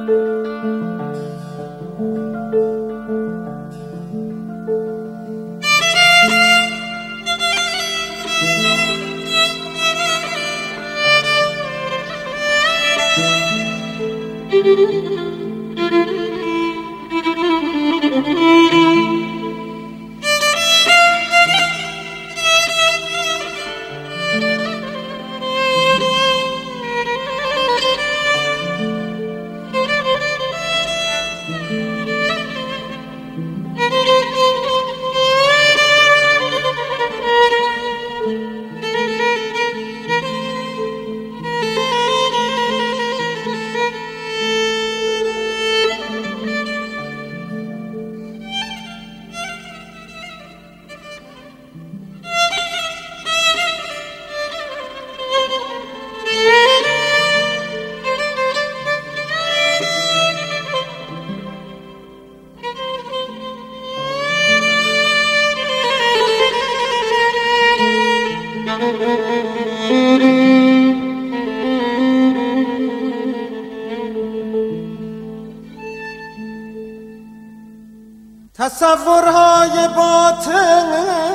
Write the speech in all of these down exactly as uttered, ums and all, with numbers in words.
تصورهای باطل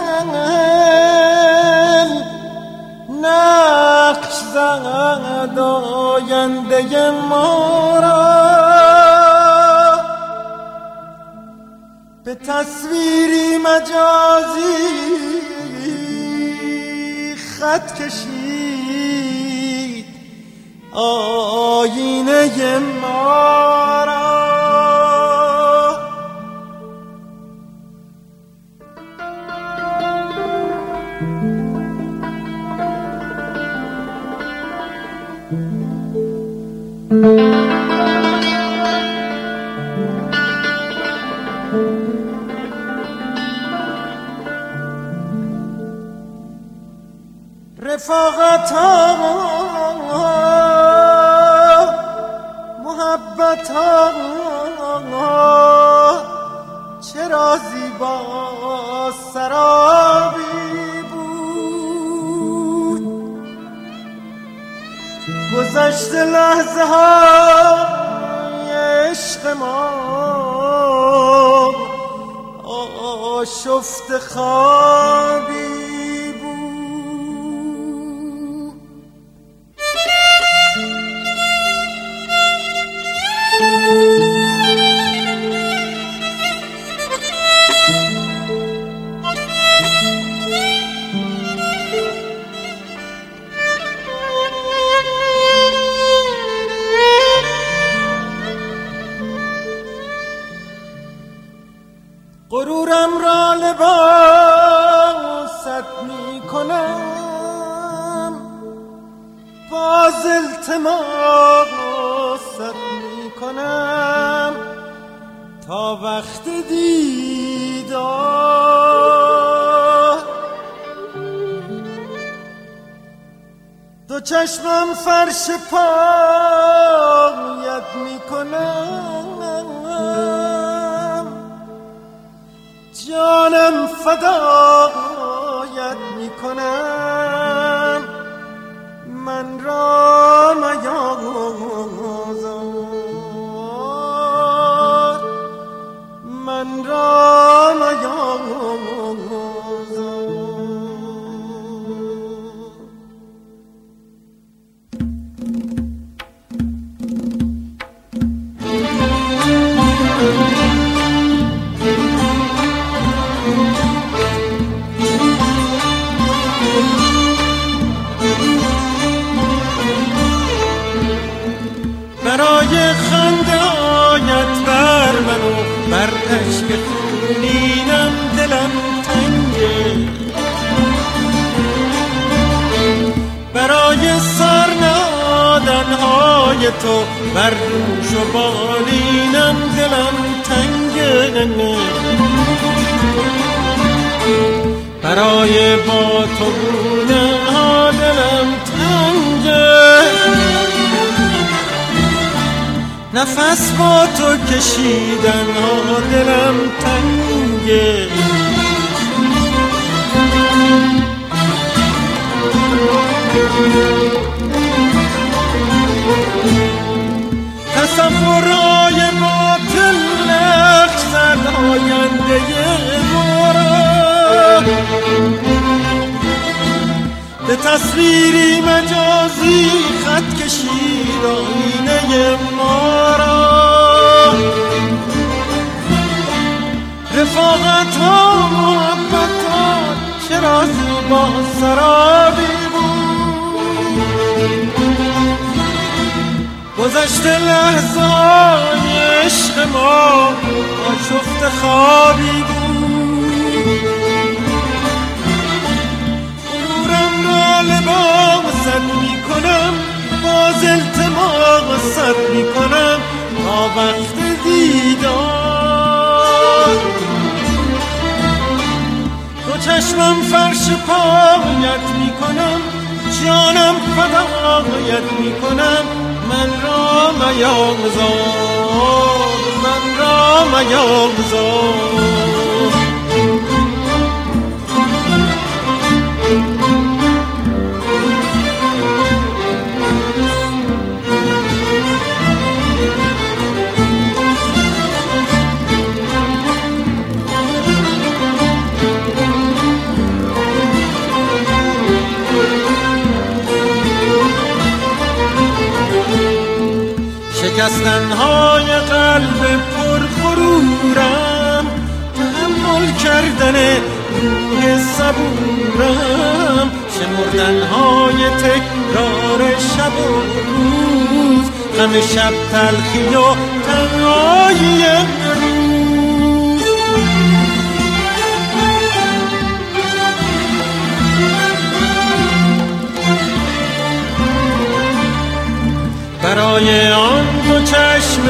نقش زد آینده ما را، به تصویری مجازی خط کشید آینه ما را. رفاقت ها محبت ها چرا زیبا سرابی بود، گذشت لحظه های عشق ما آشفت خوابی. غرورم را لباست می کنم، باز التماست می کنم تا وقت دیدار. دو چشمم فرش پایت می کنم، جانم فدایت می کنم، من را میازار، من را میازار. برای خنده آیت بر من و بر عشق خونینم دلم تنگه، برای سر نهادنهای تو بر دوش و بالینم دلم تنگه، برای با تو بودن ها دلم تنگه، نفس با تو کشیدن ها دلم تنگه. تصور خنده ما را به تصویری مجازی خط کشید آینه ما را. رفاقت ها محبت ها چرا زیبا سرابی بود، گذشته لحظه های عشق ما آشفت خوابی بود. غرورم را لباست می کنم، باز التماست می کنم تا وقت دیدار. دو چشمم فرش پایت می کنم، جانم فدایت می کنم، من را میاموزان، من را میاموزان. شکستنهای قلب پرغرورم، تحمل کردن روح صبورم، شمردنهای تکرار شب و روز، غم شب تلخی و تنهایی امروز. برای آن دو چشم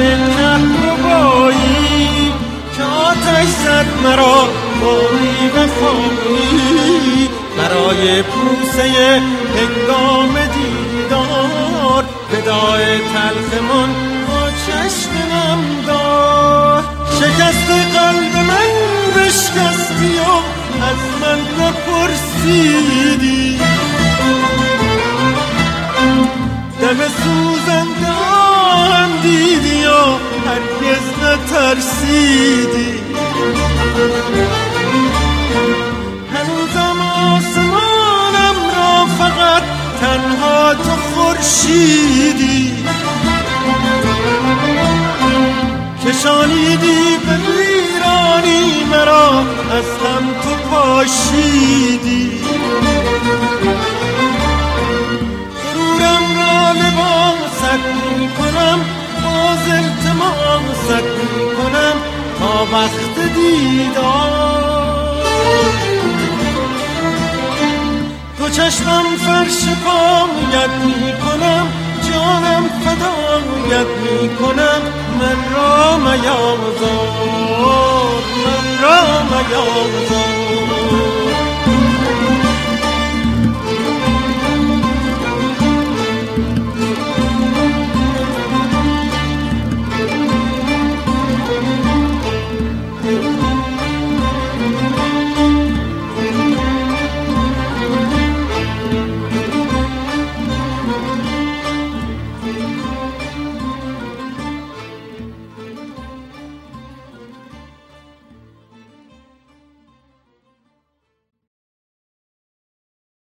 کهربایی که آتش زد مرا با بی‌وفایی، برای بوسه هنگام دیدار وداع تلخمان با چشم نم دار. شکست قلب من بشکستی و از من نپرسیدی، دم سوزنده هم دیدی و هرگز نترسیدی. هنوزم آسمانم را فقط تنها تو خورشیدی، کشانیدی به ویرانی مرا از هم تو پاشیدی. لباست می کنم، باز التماست می کنم تا وقت دیدار. دو چشمم فرش پایت می کنم، جانم فدایت می کنم، من را میاموزان، من را میاموزان.